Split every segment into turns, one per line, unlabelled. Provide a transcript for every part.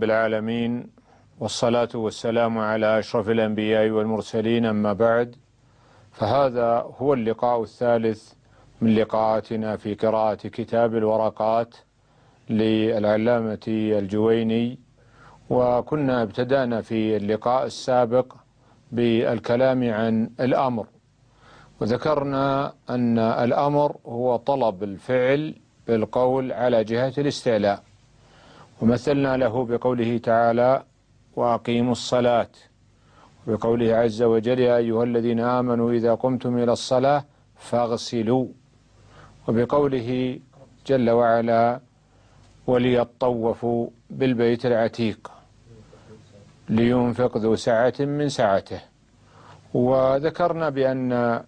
العالمين، والصلاة والسلام على أشرف الأنبياء والمرسلين، أما بعد، فهذا هو اللقاء الثالث من لقاءاتنا في قراءة كتاب الورقات للعلامة الجويني. وكنا ابتدأنا في اللقاء السابق بالكلام عن الأمر، وذكرنا أن الأمر هو طلب الفعل بالقول على جهة الاستعلاء، ومثلنا له بقوله تعالى: وأقيموا الصلاة، وبقوله عز وجل: يا أيها الذين آمنوا إذا قمتم إلى الصلاة فاغسلوا، وبقوله جل وعلا: وليطوفوا بالبيت العتيق لينفق ذو سعة من سعته. وذكرنا بأن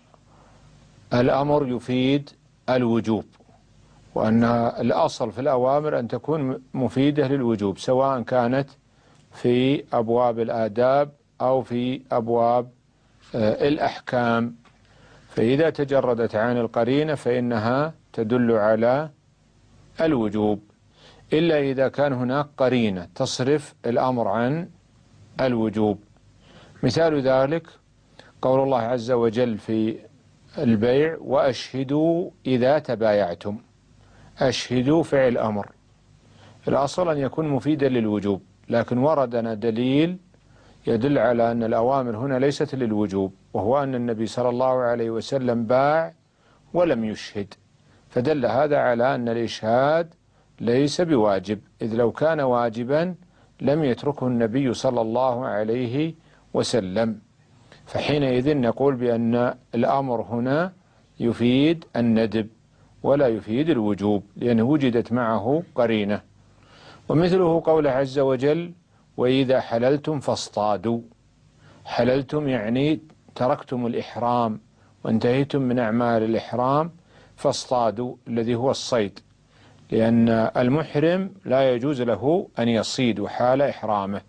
الأمر يفيد الوجوب، وأن الأصل في الأوامر أن تكون مفيدة للوجوب، سواء كانت في أبواب الآداب أو في أبواب الأحكام. فإذا تجردت عن القرينة فإنها تدل على الوجوب، إلا إذا كان هناك قرينة تصرف الأمر عن الوجوب. مثال ذلك قول الله عز وجل في البيع: وأشهدوا إذا تبايعتم. أشهدوا فعل أمر، الأصل أن يكون مفيدا للوجوب، لكن وردنا دليل يدل على أن الأوامر هنا ليست للوجوب، وهو أن النبي صلى الله عليه وسلم باع ولم يشهد، فدل هذا على أن الإشهاد ليس بواجب، إذ لو كان واجبا لم يتركه النبي صلى الله عليه وسلم. فحينئذ نقول بأن الأمر هنا يفيد الندب ولا يفيد الوجوب، لأنه وجدت معه قرينة. ومثله قوله عز وجل: وإذا حللتم فاصطادوا. حللتم يعني تركتم الإحرام وانتهيتم من أعمال الإحرام، فاصطادوا الذي هو الصيد، لأن المحرم لا يجوز له أن يصيد حال إحرامه،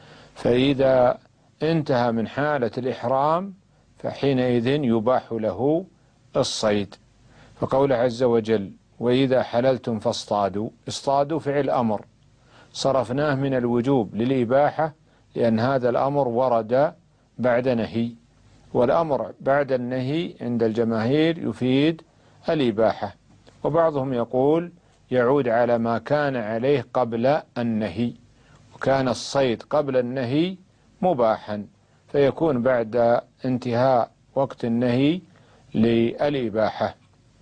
فإذا انتهى من حالة الإحرام فحينئذ يباح له الصيد. فقول عز وجل: وإذا حللتم فاصطادوا، اصطادوا فعل أمر صرفناه من الوجوب للإباحة، لأن هذا الأمر ورد بعد نهي، والأمر بعد النهي عند الجماهير يفيد الإباحة. وبعضهم يقول يعود على ما كان عليه قبل النهي، وكان الصيد قبل النهي مباحا، فيكون بعد انتهاء وقت النهي للإباحة.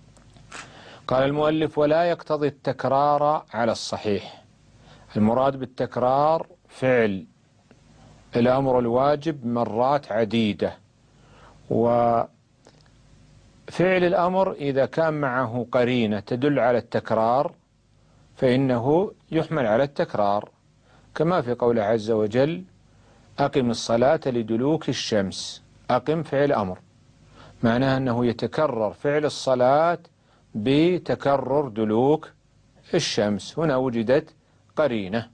قال المؤلف: ولا يقتضي التكرار على الصحيح. المراد بالتكرار فعل الأمر الواجب مرات عديدة، وفعل الأمر إذا كان معه قرينة تدل على التكرار فإنه يحمل على التكرار، كما في قوله عز وجل: أقم الصلاة لدلوك الشمس. أقم فعل أمر، معناه أنه يتكرر فعل الصلاة بتكرر دلوك الشمس، هنا وجدت قرينة.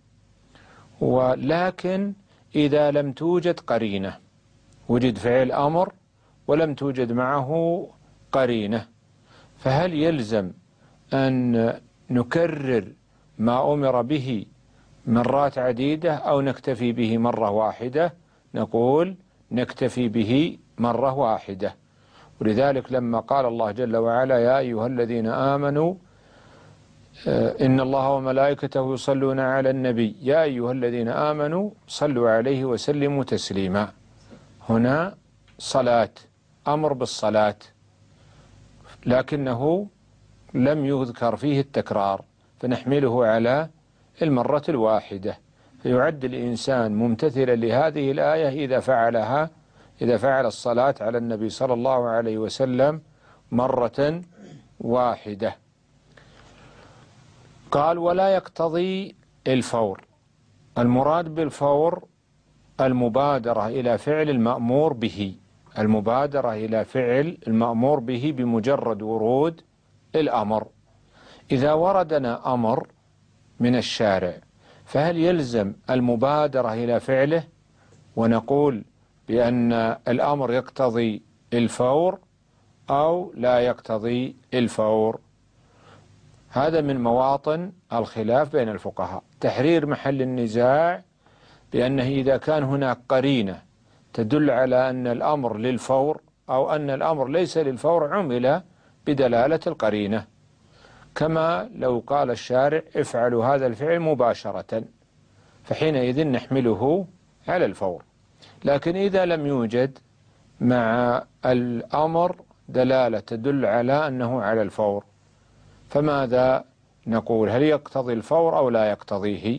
ولكن إذا لم توجد قرينة، وجد فعل أمر ولم توجد معه قرينة، فهل يلزم أن نكرر ما أمر به مرات عديدة أو نكتفي به مرة واحدة؟ نقول نكتفي به مرة واحدة. ولذلك لما قال الله جل وعلا: يا أيها الذين آمنوا إن الله وملائكته يصلون على النبي يا أيها الذين آمنوا صلوا عليه وسلموا تسليما، هنا صلاة، أمر بالصلاة، لكنه لم يذكر فيه التكرار، فنحمله على المرة الواحدة، فيعد الإنسان ممتثلا لهذه الآية إذا فعل الصلاة على النبي صلى الله عليه وسلم مرة واحدة. قال: ولا يقتضي الفور. المراد بالفور المبادرة إلى فعل المأمور به، المبادرة إلى فعل المأمور به بمجرد ورود الأمر. إذا وردنا أمر من الشارع فهل يلزم المبادرة إلى فعله ونقول بأن الأمر يقتضي الفور أو لا يقتضي الفور؟ هذا من مواطن الخلاف بين الفقهاء. تحرير محل النزاع بأنه إذا كان هناك قرينة تدل على أن الأمر للفور أو أن الأمر ليس للفور عمل بدلالة القرينة، كما لو قال الشارع افعلوا هذا الفعل مباشرة، فحينئذ نحمله على الفور. لكن إذا لم يوجد مع الأمر دلالة تدل على أنه على الفور، فماذا نقول؟ هل يقتضي الفور أو لا يقتضيه؟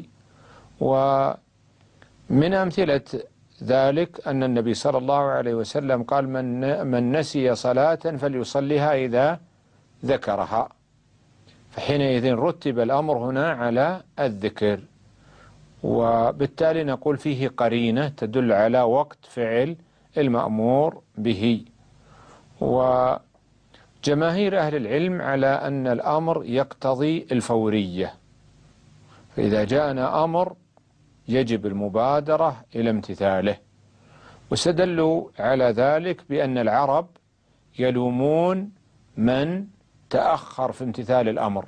ومن أمثلة ذلك أن النبي صلى الله عليه وسلم قال من نسي صلاة فليصليها إذا ذكرها، فحينئذ رتب الأمر هنا على الذكر، وبالتالي نقول فيه قرينة تدل على وقت فعل المأمور به. وجماهير أهل العلم على أن الأمر يقتضي الفورية، فإذا جاءنا أمر يجب المبادرة إلى امتثاله، واستدلوا على ذلك بأن العرب يلومون من تأخر في امتثال الأمر.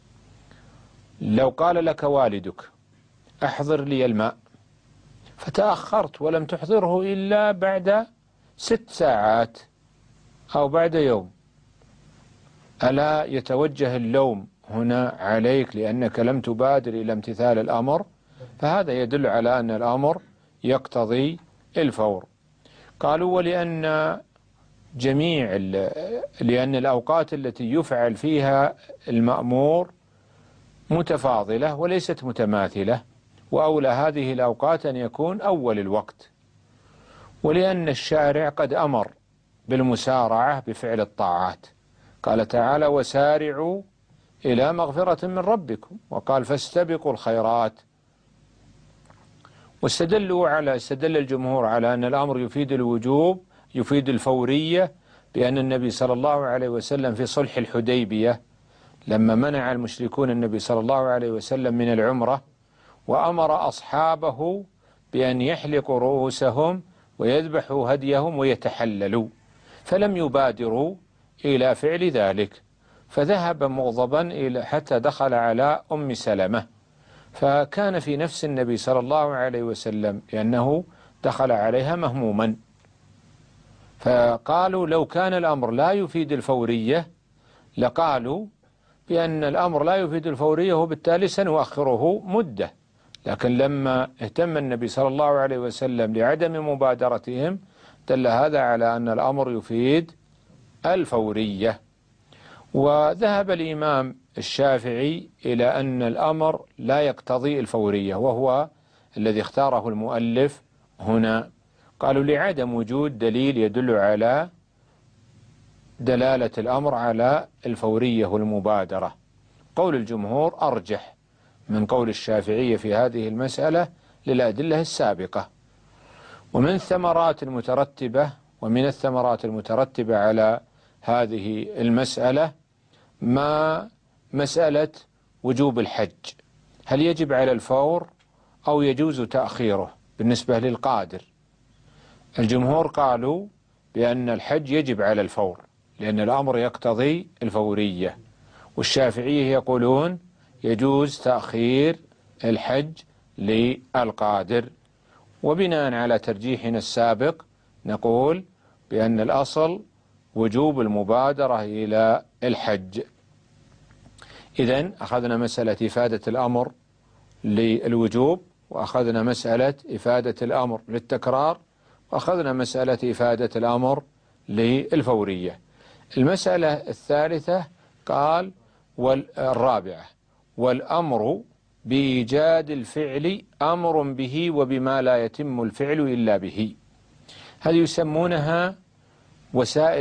لو قال لك والدك احضر لي الماء فتأخرت ولم تحضره إلا بعد 6 ساعات أو بعد يوم، ألا يتوجه اللوم هنا عليك لأنك لم تبادر إلى امتثال الأمر؟ فهذا يدل على أن الأمر يقتضي الفور. قالوا لأن الأوقات التي يفعل فيها المأمور متفاضلة وليست متماثلة، وأولى هذه الأوقات أن يكون أول الوقت، ولأن الشارع قد أمر بالمسارعة بفعل الطاعات، قال تعالى وسارعوا إلى مغفرة من ربكم، وقال فاستبقوا الخيرات. استدل الجمهور على أن الأمر يفيد الوجوب، يفيد الفورية، بأن النبي صلى الله عليه وسلم في صلح الحديبية لما منع المشركون النبي صلى الله عليه وسلم من العمرة، وأمر أصحابه بأن يحلقوا رؤوسهم ويذبحوا هديهم ويتحللوا، فلم يبادروا إلى فعل ذلك، فذهب مغضبا حتى دخل على أم سلمة، فكان في نفس النبي صلى الله عليه وسلم لأنه دخل عليها مهموما، فقالوا لو كان الأمر لا يفيد الفورية لقالوا بأن الأمر لا يفيد الفورية وبالتالي سنؤخره مدة، لكن لما اهتم النبي صلى الله عليه وسلم لعدم مبادرتهم دل هذا على أن الأمر يفيد الفورية. وذهب الإمام الشافعي إلى أن الأمر لا يقتضي الفورية، وهو الذي اختاره المؤلف هنا. قالوا لعدم وجود دليل يدل على دلالة الأمر على الفورية والمبادرة. قول الجمهور أرجح من قول الشافعية في هذه المسألة للأدلة السابقة. ومن الثمرات المترتبة على هذه المسألة مسألة وجوب الحج، هل يجب على الفور أو يجوز تأخيره بالنسبة للقادر؟ الجمهور قالوا بأن الحج يجب على الفور لأن الأمر يقتضي الفورية، والشافعية يقولون يجوز تأخير الحج للقادر. وبناء على ترجيحنا السابق نقول بأن الأصل وجوب المبادرة إلى الحج. إذن أخذنا مسألة إفادة الأمر للوجوب، وأخذنا مسألة إفادة الأمر للتكرار، وأخذنا مسألة إفادة الأمر للفورية. المسألة الثالثة قال والرابعة والأمر بإيجاد الفعل أمر به وبما لا يتم الفعل إلا به. هذه يسمونها وسائل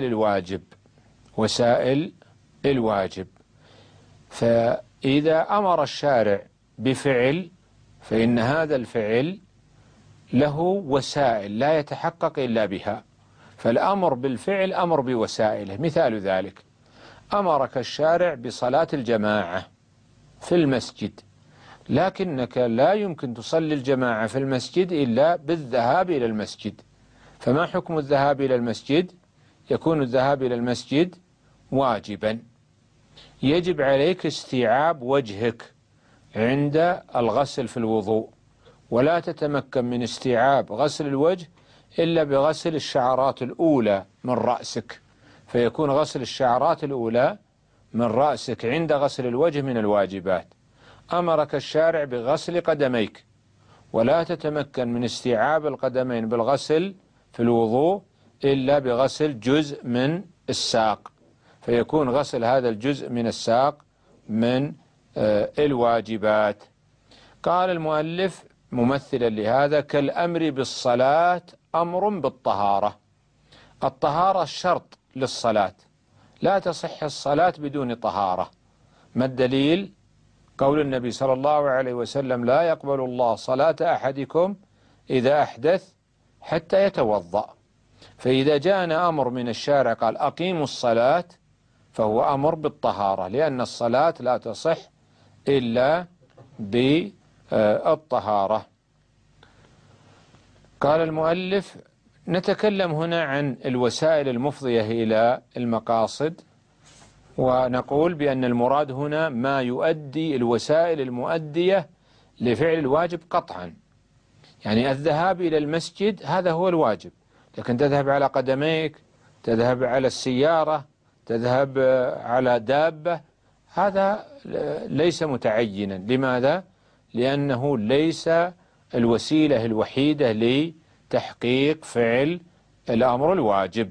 الواجب. فإذا أمر الشارع بفعل فإن هذا الفعل له وسائل لا يتحقق إلا بها، فالأمر بالفعل أمر بوسائله. مثال ذلك أمرك الشارع بصلاة الجماعة في المسجد، لكنك لا يمكن تصلي الجماعة في المسجد إلا بالذهاب إلى المسجد، فما حكم الذهاب إلى المسجد؟ يكون الذهاب إلى المسجد واجبا، يجب عليك استيعاب وجهك عند الغسل في الوضوء، ولا تتمكن من استيعاب غسل الوجه إلا بغسل الشعرات الأولى من رأسك، فيكون غسل الشعرات الأولى من رأسك عند غسل الوجه من الواجبات. أمرك الشارع بغسل قدميك، ولا تتمكن من استيعاب القدمين بالغسل في الوضوء إلا بغسل جزء من الساق، فيكون غسل هذا الجزء من الساق من الواجبات. قال المؤلف ممثلا لهذا: كالأمر بالصلاة أمر بالطهارة. الطهارة شرط للصلاة، لا تصح الصلاة بدون طهارة. ما الدليل؟ قول النبي صلى الله عليه وسلم: لا يقبل الله صلاة أحدكم إذا أحدث حتى يتوضأ. فإذا جاءنا أمر من الشارع قال أقيموا الصلاة، فهو أمر بالطهارة، لأن الصلاة لا تصح إلا بالطهارة. قال المؤلف: نتكلم هنا عن الوسائل المفضية إلى المقاصد، ونقول بأن المراد هنا ما يؤدي، الوسائل المؤدية لفعل الواجب قطعا. يعني الذهاب إلى المسجد هذا هو الواجب، لكن تذهب على قدميك، تذهب على السيارة، تذهب على دابة، هذا ليس متعينا. لماذا؟ لأنه ليس الوسيلة الوحيدة لتحقيق فعل الأمر الواجب.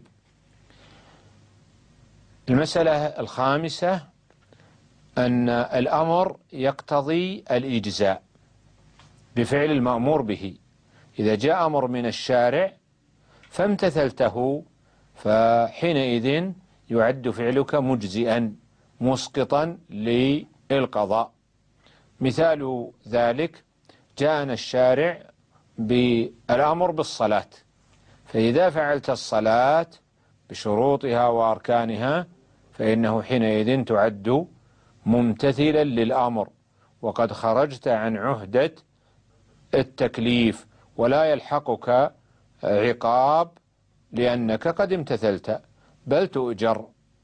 المسألة الخامسة أن الأمر يقتضي الإجزاء بفعل المأمور به. إذا جاء أمر من الشارع فامتثلته فحينئذ يعد فعلك مجزئا مسقطا للقضاء. مثال ذلك: جاءنا الشارع بالأمر بالصلاة، فإذا فعلت الصلاة بشروطها وأركانها فإنه حينئذ تعد ممتثلا للأمر، وقد خرجت عن عهدة التكليف، ولا يلحقك عقاب لأنك قد امتثلت، بل تؤجر.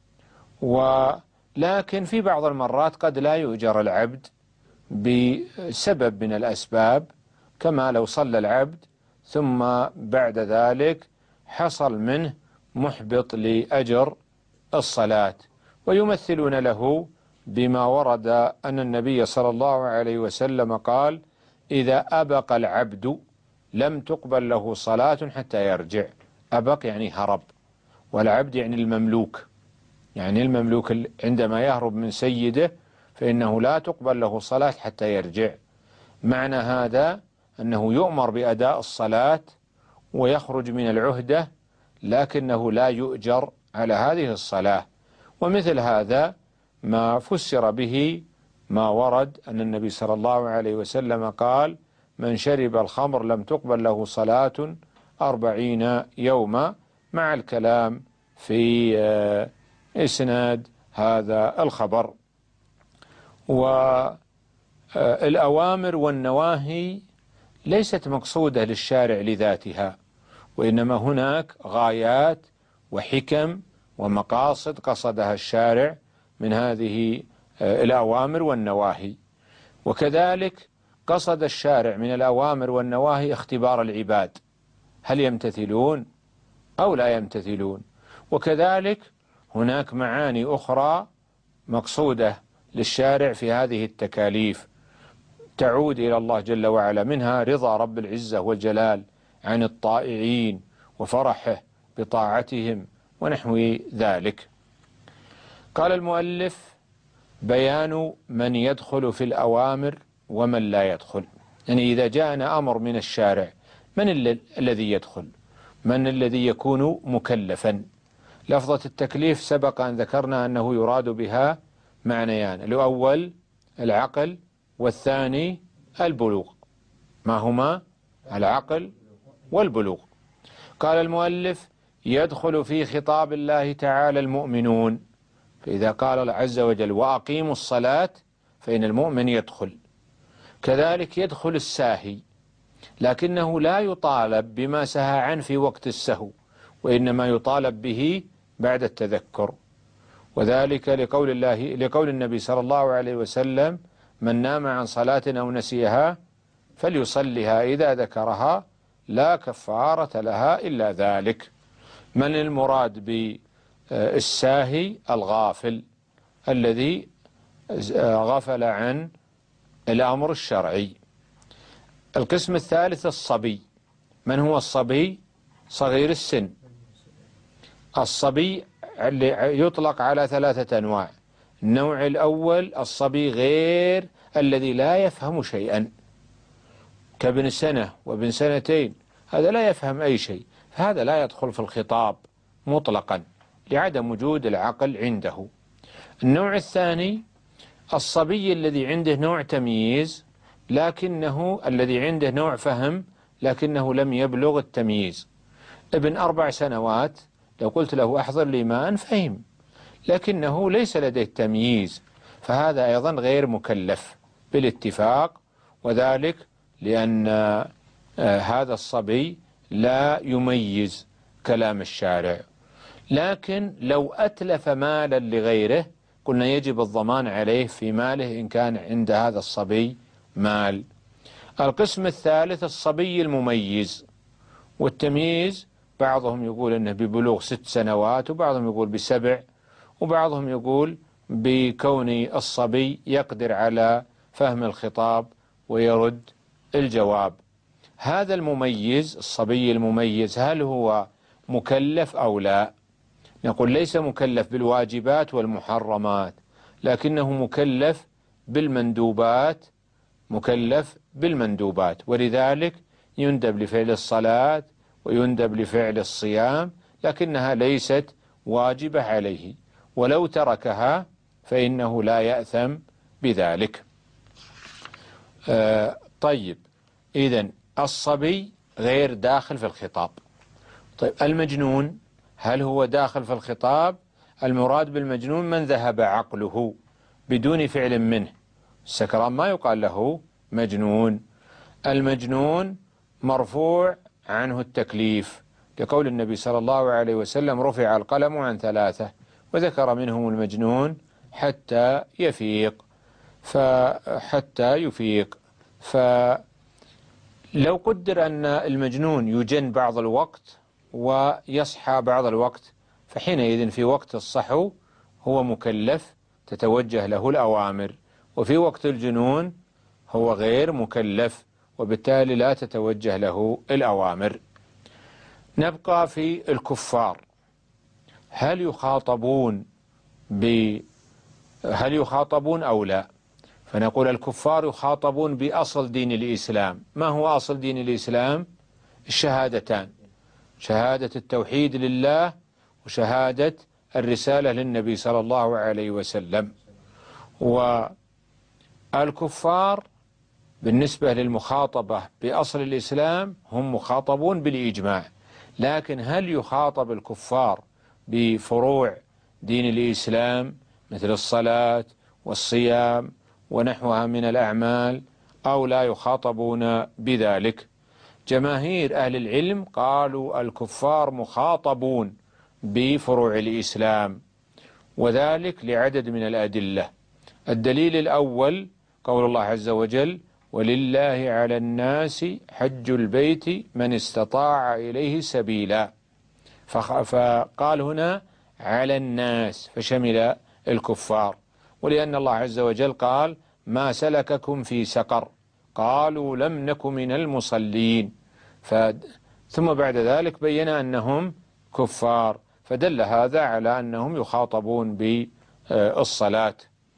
ولكن في بعض المرات قد لا يؤجر العبد بسبب من الأسباب، كما لو صلى العبد ثم بعد ذلك حصل منه محبط لأجر الصلاة، ويمثلون له بما ورد أن النبي صلى الله عليه وسلم قال: إذا أبق العبد لم تقبل له صلاة حتى يرجع. أبق يعني هرب، والعبد يعني المملوك، يعني المملوك عندما يهرب من سيده فإنه لا تقبل له صلاة حتى يرجع. معنى هذا أنه يؤمر بأداء الصلاة ويخرج من العهدة، لكنه لا يؤجر على هذه الصلاة. ومثل هذا ما فسر به ما ورد أن النبي صلى الله عليه وسلم قال: من شرب الخمر لم تقبل له صلاة 40 يوما، مع الكلام في إسناد هذا الخبر. والأوامر والنواهي ليست مقصودة للشارع لذاتها، وإنما هناك غايات وحكم ومقاصد قصدها الشارع من هذه الأوامر والنواهي. وكذلك قصد الشارع من الأوامر والنواهي اختبار العباد، هل يمتثلون أو لا يمتثلون. وكذلك هناك معاني أخرى مقصودة للشارع في هذه التكاليف تعود إلى الله جل وعلا، منها رضا رب العزة والجلال عن الطائعين وفرحه بطاعتهم ونحو ذلك. قال المؤلف: بيان من يدخل في الأوامر ومن لا يدخل. يعني إذا جاءنا أمر من الشارع، من الذي يدخل؟ من الذي يكون مكلفا؟ لفظة التكليف سبق أن ذكرنا أنه يراد بها معنيان: الأول العقل، والثاني البلوغ. ما هما؟ العقل والبلوغ. قال المؤلف: يدخل في خطاب الله تعالى المؤمنون، فإذا قال الله عز وجل وأقيموا الصلاة فإن المؤمن يدخل. كذلك يدخل الساهي، لكنه لا يطالب بما سهى عنه في وقت السهو، وإنما يطالب به بعد التذكر. وذلك لقول النبي صلى الله عليه وسلم: من نام عن صلاة أو نسيها فليصلها إذا ذكرها لا كفارة لها إلا ذلك. من المراد بالساهي؟ الغافل الذي غفل عن الأمر الشرعي. القسم الثالث الصبي. من هو الصبي؟ صغير السن. الصبي يطلق على 3 أنواع. النوع الأول الصبي غير الذي لا يفهم شيئا، كابن سنة وابن سنتين، هذا لا يفهم أي شيء، فهذا لا يدخل في الخطاب مطلقا لعدم وجود العقل عنده. النوع الثاني الصبي الذي عنده نوع تمييز، لكنه الذي عنده نوع فهم لكنه لم يبلغ التمييز. ابن 4 سنوات لو قلت له أحضر لي ماء فهم، لكنه ليس لديه تمييز، فهذا أيضا غير مكلف بالاتفاق، وذلك لأن هذا الصبي لا يميز كلام الشارع. لكن لو أتلف مالا لغيره قلنا يجب الضمان عليه في ماله إن كان عند هذا الصبي مال. القسم الثالث الصبي المميز، والتمييز بعضهم يقول أنه ببلوغ 6 سنوات، وبعضهم يقول ب7، وبعضهم يقول بكون الصبي يقدر على فهم الخطاب ويرد الجواب. هذا المميز، الصبي المميز، هل هو مكلف أو لا؟ نقول ليس مكلف بالواجبات والمحرمات، لكنه مكلف بالمندوبات، ولذلك يندب لفعل الصلاة ويندب لفعل الصيام، لكنها ليست واجبة عليه، ولو تركها فإنه لا يأثم بذلك. طيب، إذن الصبي غير داخل في الخطاب. طيب، المجنون هل هو داخل في الخطاب؟ المراد بالمجنون من ذهب عقله بدون فعل منه. السكران ما يقال له مجنون. المجنون مرفوع عنه التكليف، لقول النبي صلى الله عليه وسلم رفع القلم عن 3، وذكر منهم المجنون حتى يفيق. فلو قدر أن المجنون يجن بعض الوقت ويصحى بعض الوقت، فحينئذ في وقت الصحو هو مكلف تتوجه له الأوامر، وفي وقت الجنون هو غير مكلف وبالتالي لا تتوجه له الأوامر. نبقى في الكفار. هل يخاطبون أو لا؟ فنقول الكفار يخاطبون بأصل دين الإسلام. ما هو أصل دين الإسلام؟ الشهادتان، شهادة التوحيد لله وشهادة الرسالة للنبي صلى الله عليه وسلم. والكفار بالنسبة للمخاطبة بأصل الإسلام هم مخاطبون بالإجماع، لكن هل يخاطب الكفار بفروع دين الإسلام مثل الصلاة والصيام ونحوها من الأعمال أو لا يخاطبون بذلك؟ جماهير أهل العلم قالوا الكفار مخاطبون بفروع الإسلام، وذلك لعدد من الأدلة. الدليل الأول قول الله عز وجل: ولله على الناس حج البيت من استطاع إليه سبيلا، فقال هنا على الناس فشمل الكفار. ولأن الله عز وجل قال: ما سلككم في سقر قالوا لم نك من المصلين، ثم بعد ذلك بين أنهم كفار، فدل هذا على أنهم يخاطبون بالصلاة.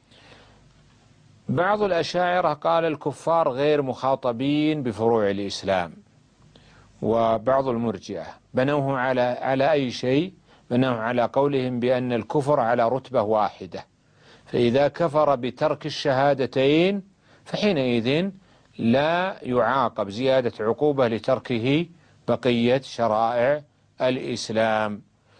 بعض الأشاعرة قال الكفار غير مخاطبين بفروع الإسلام، وبعض المرجئة بنوه على أي شيء؟ بنوه على قولهم بأن الكفر على رتبة واحدة، فإذا كفر بترك الشهادتين فحينئذ لا يعاقب زيادة عقوبة لتركه بقية شرائع الإسلام،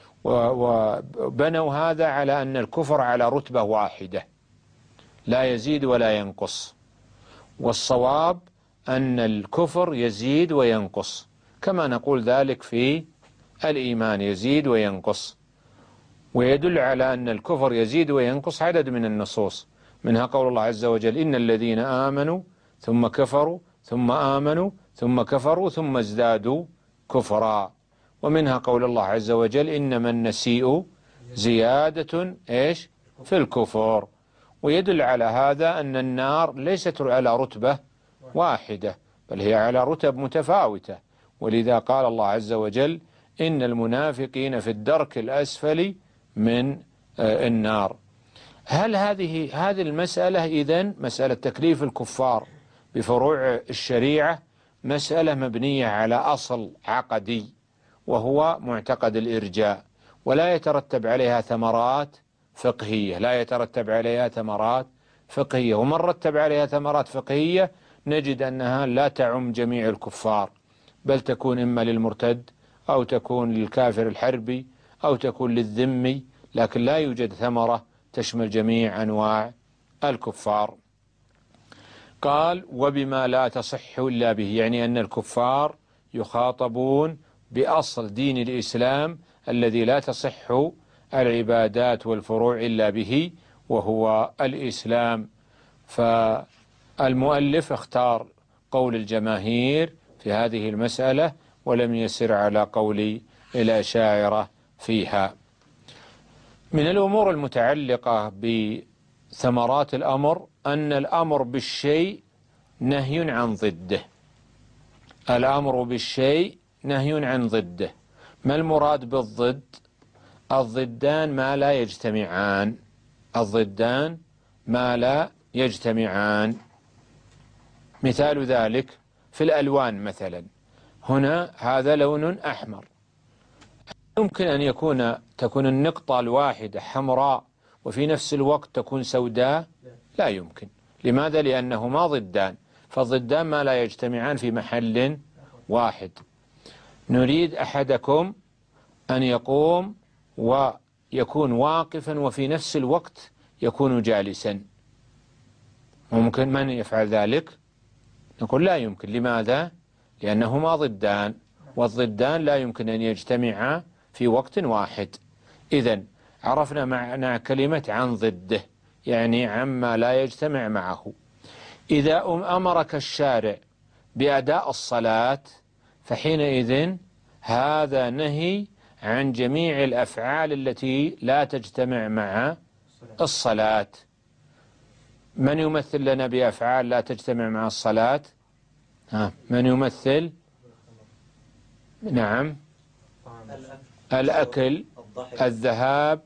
وبنوا هذا على أن الكفر على رتبة واحدة لا يزيد ولا ينقص. والصواب أن الكفر يزيد وينقص، كما نقول ذلك في الإيمان يزيد وينقص. ويدل على أن الكفر يزيد وينقص عدد من النصوص، منها قول الله عز وجل إن الذين آمنوا ثم كفروا ثم آمنوا ثم كفروا ثم ازدادوا كفرا. ومنها قول الله عز وجل إنما النسيء زيادة إيش في الكفر. ويدل على هذا أن النار ليست على رتبة واحدة، بل هي على رتب متفاوتة. ولذا قال الله عز وجل إن المنافقين في الدرك الأسفل من النار. هل هذه المسألة إذن مسألة تكليف الكفار بفروع الشريعة مسألة مبنية على أصل عقدي وهو معتقد الإرجاء، ولا يترتب عليها ثمرات فقهية، لا يترتب عليها ثمرات فقهية. ومن رتب عليها ثمرات فقهية نجد أنها لا تعم جميع الكفار، بل تكون إما للمرتد أو تكون للكافر الحربي أو تكون للذمي، لكن لا يوجد ثمرة تشمل جميع أنواع الكفار. قال وبما لا تصح إلا به، يعني أن الكفار يخاطبون بأصل دين الإسلام الذي لا تصح العبادات والفروع إلا به، وهو الإسلام. فالمؤلف اختار قول الجماهير في هذه المسألة ولم يسر على قول الأشاعرة فيها. من الأمور المتعلقة بثمرات الأمر أن الأمر بالشيء نهي عن ضده. الأمر بالشيء نهي عن ضده. ما المراد بالضد؟ الضدان ما لا يجتمعان، الضدان ما لا يجتمعان. مثال ذلك في الألوان مثلا، هنا هذا لون أحمر، يمكن أن تكون النقطة الواحدة حمراء وفي نفس الوقت تكون سوداء؟ لا يمكن. لماذا؟ لأنهما ضدان، فالضدان ما لا يجتمعان في محل واحد. نريد أحدكم أن يقوم ويكون واقفا وفي نفس الوقت يكون جالسا، ممكن من يفعل ذلك؟ نقول لا يمكن. لماذا؟ لأنهما ضدان، والضدان لا يمكن أن يجتمعا في وقت واحد. إذن عرفنا معنى كلمة عن ضده، يعني عما لا يجتمع معه. إذا أمرك الشارع بأداء الصلاة فحينئذ هذا نهي عن جميع الأفعال التي لا تجتمع مع الصلاة. من يمثل لنا بأفعال لا تجتمع مع الصلاة؟ من يمثل؟ نعم، الأكل، الذهاب،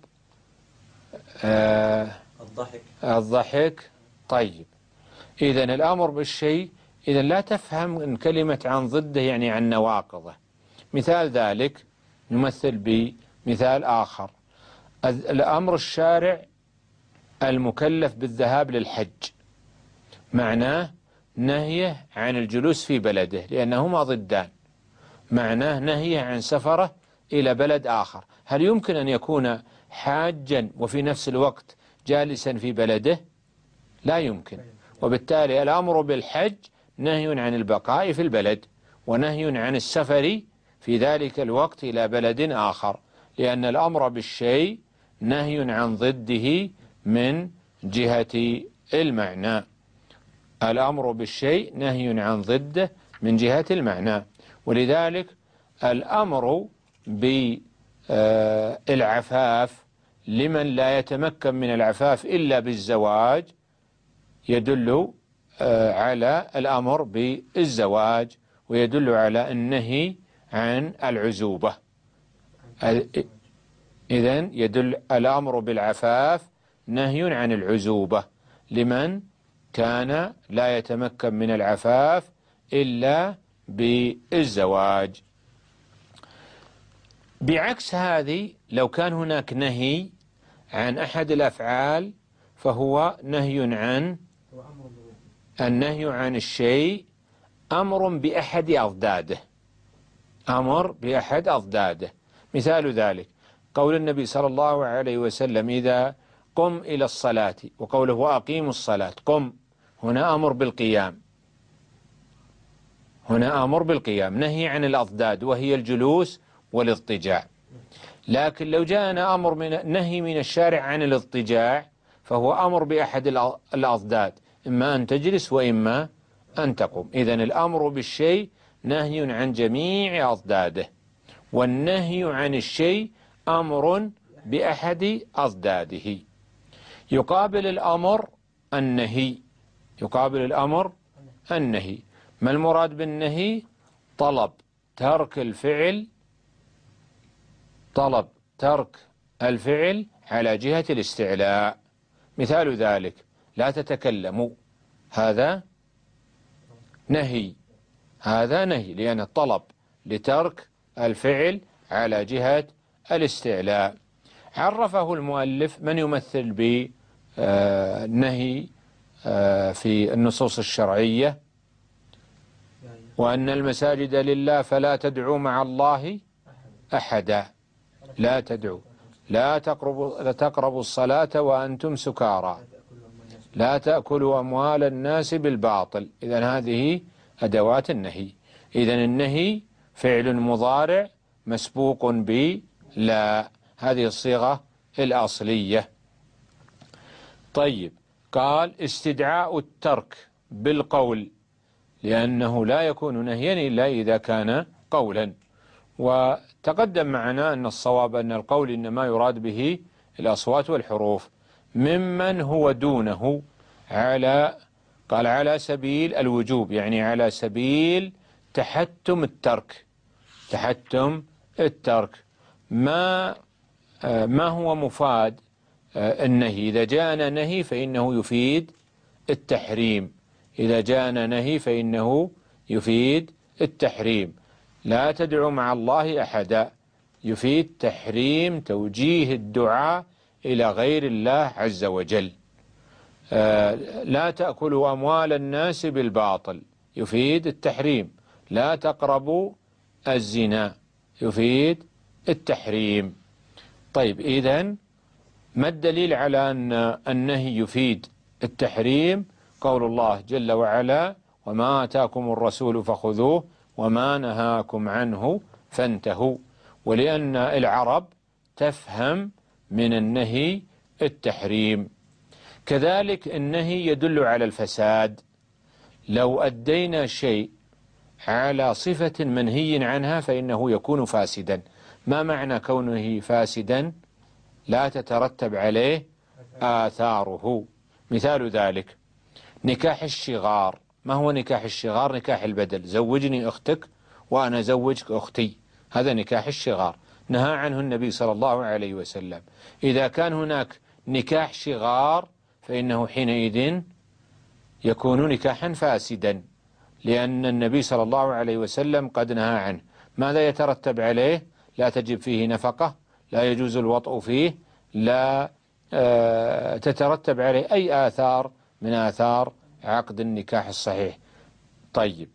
الضحك. طيب، إذن الأمر بالشيء، إذن لا تفهم إن كلمة عن ضده يعني عن نواقضه. مثال ذلك نمثل بمثال آخر. الأمر الشارع المكلف بالذهاب للحج معناه نهيه عن الجلوس في بلده لأنهما ضدان، معناه نهيه عن سفره إلى بلد آخر. هل يمكن أن يكون حاجا وفي نفس الوقت جالسا في بلده؟ لا يمكن. وبالتالي الأمر بالحج نهي عن البقاء في البلد ونهي عن السفر في ذلك الوقت إلى بلد آخر، لأن الأمر بالشيء نهي عن ضده من جهة المعنى. الأمر بالشيء نهي عن ضده من جهة المعنى. ولذلك الأمر بالعفاف لمن لا يتمكن من العفاف إلا بالزواج يدل على الأمر بالزواج، ويدل على النهي عن العزوبة. إذن يدل الأمر بالعفاف نهي عن العزوبة لمن كان لا يتمكن من العفاف إلا بالزواج. بعكس هذه، لو كان هناك نهي عن أحد الأفعال فهو النهي عن الشيء أمر بأحد أضداده، أمر بأحد أضداده. مثال ذلك قول النبي صلى الله عليه وسلم إذا قم إلى الصلاة، وقوله وأقيموا الصلاة. قم هنا أمر بالقيام، هنا أمر بالقيام، نهي عن الأضداد وهي الجلوس والاضطجاع. لكن لو جاءنا نهي من الشارع عن الاضطجاع فهو أمر بأحد الأضداد، إما أن تجلس وإما أن تقوم. إذن الأمر بالشيء نهي عن جميع أضداده، والنهي عن الشيء أمر بأحد أضداده. يقابل الأمر النهي، يقابل الأمر النهي. ما المراد بالنهي؟ طلب ترك الفعل، طلب ترك الفعل على جهة الاستعلاء. مثال ذلك لا تتكلموا، هذا نهي، هذا نهي لأن الطلب لترك الفعل على جهة الاستعلاء. عرفه المؤلف من يمثل بالنهي في النصوص الشرعية: وأن المساجد لله فلا تدعوا مع الله أحدا. لا تدعوا، لا تقربوا الصلاة وأنتم سكارى، لا تأكلوا أموال الناس بالباطل. إذن هذه أدوات النهي. إذن النهي فعل مضارع مسبوق بلا، هذه الصيغة الأصلية. طيب، قال استدعاء الترك بالقول، لأنه لا يكون نهيا إلا إذا كان قولا. وتقدم معنا أن الصواب أن القول إنما يراد به الأصوات والحروف، ممن هو دونه قال على سبيل الوجوب، يعني على سبيل تحتم الترك. تحتم الترك ما هو مفاد النهي؟ إذا جاءنا نهي فإنه يفيد التحريم، إذا جاءنا نهي فإنه يفيد التحريم. لا تدعوا مع الله أحدا يفيد تحريم توجيه الدعاء إلى غير الله عز وجل. لا تأكلوا أموال الناس بالباطل يفيد التحريم. لا تقربوا الزنا يفيد التحريم. طيب، إذن ما الدليل على أن النهي يفيد التحريم؟ قول الله جل وعلا: وما آتاكم الرسول فخذوه وما نهاكم عنه فانتهوا. ولأن العرب تفهم من النهي التحريم. كذلك النهي يدل على الفساد. لو أدينا شيء على صفة منهي عنها فإنه يكون فاسدا. ما معنى كونه فاسدا؟ لا تترتب عليه آثاره. مثال ذلك نكاح الشغار. ما هو نكاح الشغار؟ نكاح البدل، زوجني أختك وأنا زوجك أختي، هذا نكاح الشغار، نهى عنه النبي صلى الله عليه وسلم. إذا كان هناك نكاح شغار فإنه حينئذ يكون نكاحا فاسدا، لأن النبي صلى الله عليه وسلم قد نهى عنه. ماذا يترتب عليه؟ لا تجب فيه نفقة، لا يجوز الوطء فيه، لا تترتب عليه أي آثار من آثار عقد النكاح الصحيح. طيب،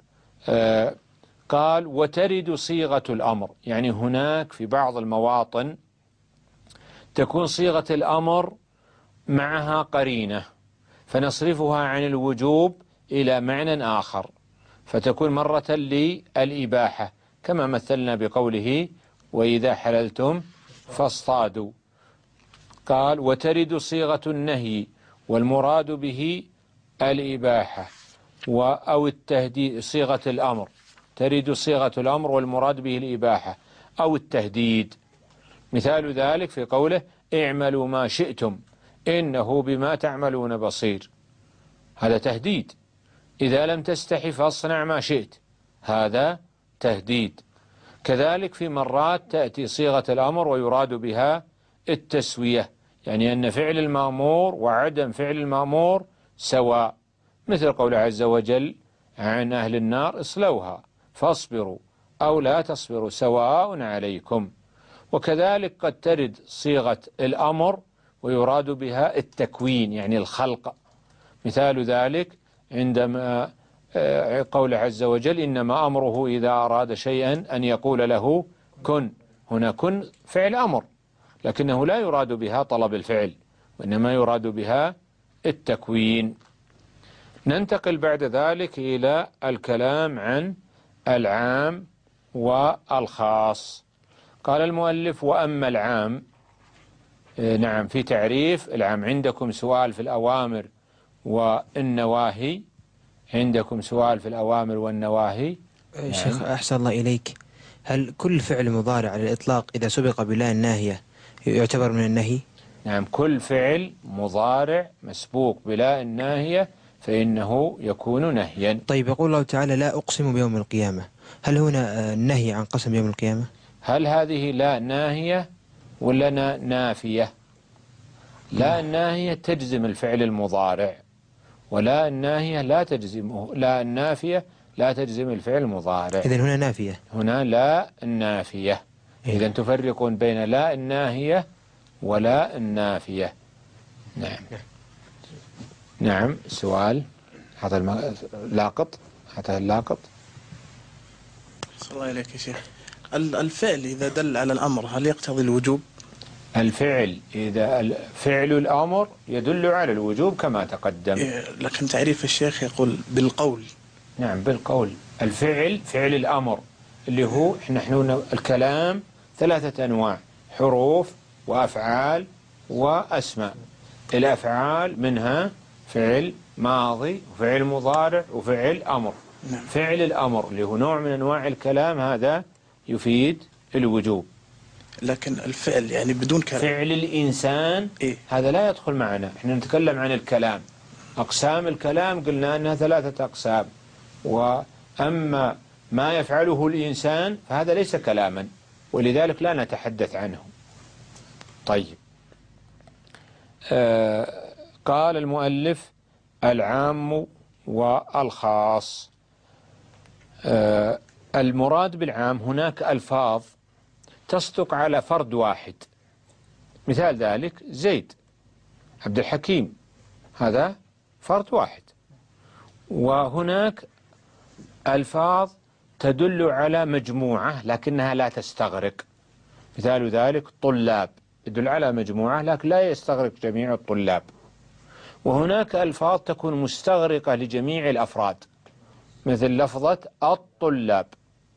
قال وترد صيغة الأمر، يعني هناك في بعض المواطن تكون صيغة الأمر معها قرينة فنصرفها عن الوجوب إلى معنى آخر، فتكون مرة للإباحة كما مثلنا بقوله: وإذا حللتم فاصطادوا. قال وترد صيغة النهي والمراد به الإباحة، أو التهديد. صيغة الأمر ترد صيغة الأمر والمراد به الإباحة أو التهديد. مثال ذلك في قوله: اعملوا ما شئتم إنه بما تعملون بصير، هذا تهديد. إذا لم تستحي فاصنع ما شئت، هذا تهديد. كذلك في مرات تأتي صيغة الأمر ويراد بها التسوية، يعني أن فعل المأمور وعدم فعل المأمور سواء، مثل قول عز وجل عن أهل النار: اصلوها فاصبروا أو لا تصبروا سواء عليكم. وكذلك قد ترد صيغة الأمر ويراد بها التكوين، يعني الخلق. مثال ذلك عندما قول عز وجل: إنما أمره إذا أراد شيئا أن يقول له كن. هنا كن فعل أمر، لكنه لا يراد بها طلب الفعل، وإنما يراد بها التكوين. ننتقل بعد ذلك إلى الكلام عن العام والخاص. قال المؤلف: وأما العام نعم، في تعريف العام. عندكم سؤال في الأوامر والنواهي؟ عندكم سؤال في الأوامر والنواهي؟
شيخ
نعم.
أحسن الله إليك، هل كل فعل مضارع على الإطلاق إذا سبق بلا الناهية يعتبر من النهي؟
نعم، كل فعل مضارع مسبوق بلا الناهية فإنه يكون نهيا.
طيب، يقول الله تعالى لا أقسم بيوم القيامة، هل هنا نهي عن قسم بيوم القيامة؟
هل هذه لا ناهية ولا نافية؟ لا الناهية تجزم الفعل المضارع، ولا الناهية لا تجزمه. لا النافية لا تجزم الفعل المضارع.
إذن هنا نافية.
هنا لا النافية. إذن تفرقون بين لا الناهية ولا النافية. نعم. نعم، سؤال. هذا اللاقط. هذا اللاقط.
صلى الله إليك يا شيخ، الفعل إذا دل على الأمر هل يقتضي الوجوب؟
الفعل إذا فعل الأمر يدل على الوجوب كما تقدم.
لكن تعريف الشيخ يقول بالقول.
نعم، بالقول. الفعل فعل الأمر اللي هو نحن الكلام 3 أنواع: حروف وأفعال وأسماء. الأفعال منها فعل ماضي وفعل مضارع وفعل أمر.
نعم.
فعل الأمر اللي هو نوع من أنواع الكلام هذا يفيد الوجوب.
لكن الفعل يعني بدون كلام.
فعل الإنسان هذا لا يدخل معنا. احنا نتكلم عن الكلام. أقسام الكلام قلنا أنها 3 أقسام، وأما ما يفعله الإنسان فهذا ليس كلاما، ولذلك لا نتحدث عنه. طيب. قال المؤلف العام والخاص. المراد بالعام هناك ألفاظ تصدق على فرد واحد، مثال ذلك زيد، عبد الحكيم، هذا فرد واحد. وهناك ألفاظ تدل على مجموعة لكنها لا تستغرق، مثال ذلك طلاب، يدل على مجموعة لكن لا يستغرق جميع الطلاب. وهناك ألفاظ تكون مستغرقة لجميع الأفراد، مثل لفظة الطلاب،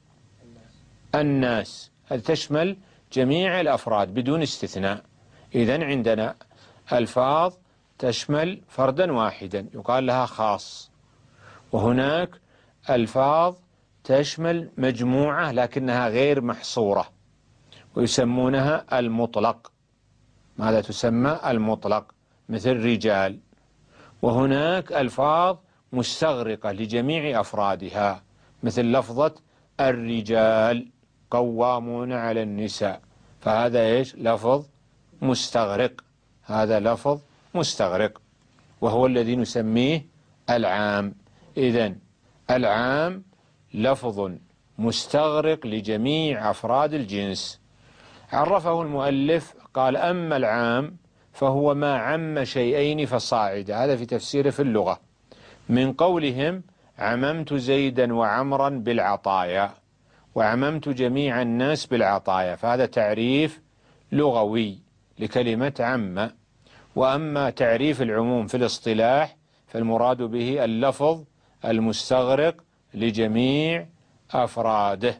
الناس، هذه تشمل جميع الأفراد بدون استثناء. إذن عندنا ألفاظ تشمل فردا واحدا يقال لها خاص، وهناك ألفاظ تشمل مجموعة لكنها غير محصورة ويسمونها المطلق. ماذا تسمى؟ المطلق، مثل رجال. وهناك ألفاظ مستغرقة لجميع أفرادها، مثل لفظة الرجال قوامون على النساء، فهذا إيش؟ لفظ مستغرق. هذا لفظ مستغرق وهو الذي نسميه العام. إذن العام لفظ مستغرق لجميع أفراد الجنس. عرفه المؤلف قال أما العام فهو ما عم شيئين فصاعد، هذا في تفسيره في اللغة، من قولهم عممت زيدا وعمرا بالعطايا، وعممت جميع الناس بالعطايا، فهذا تعريف لغوي لكلمة عم. وأما تعريف العموم في الاصطلاح فالمراد به اللفظ المستغرق لجميع أفراده.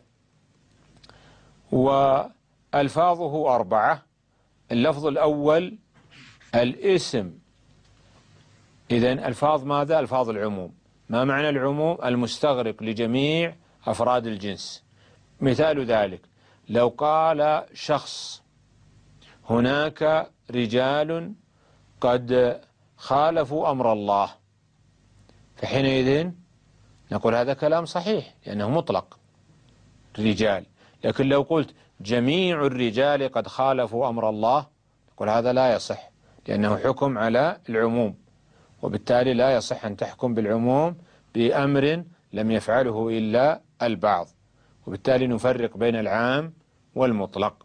وألفاظه 4. اللفظ الأول الاسم. إذن ألفاظ ماذا؟ ألفاظ العموم. ما معنى العموم؟ المستغرق لجميع أفراد الجنس. مثال ذلك لو قال شخص هناك رجال قد خالفوا أمر الله، فحينئذ نقول هذا كلام صحيح لأنه مطلق رجال. لكن لو قلت جميع الرجال قد خالفوا أمر الله نقول هذا لا يصح لأنه حكم على العموم، وبالتالي لا يصح أن تحكم بالعموم بأمر لم يفعله إلا البعض، وبالتالي نفرق بين العام والمطلق.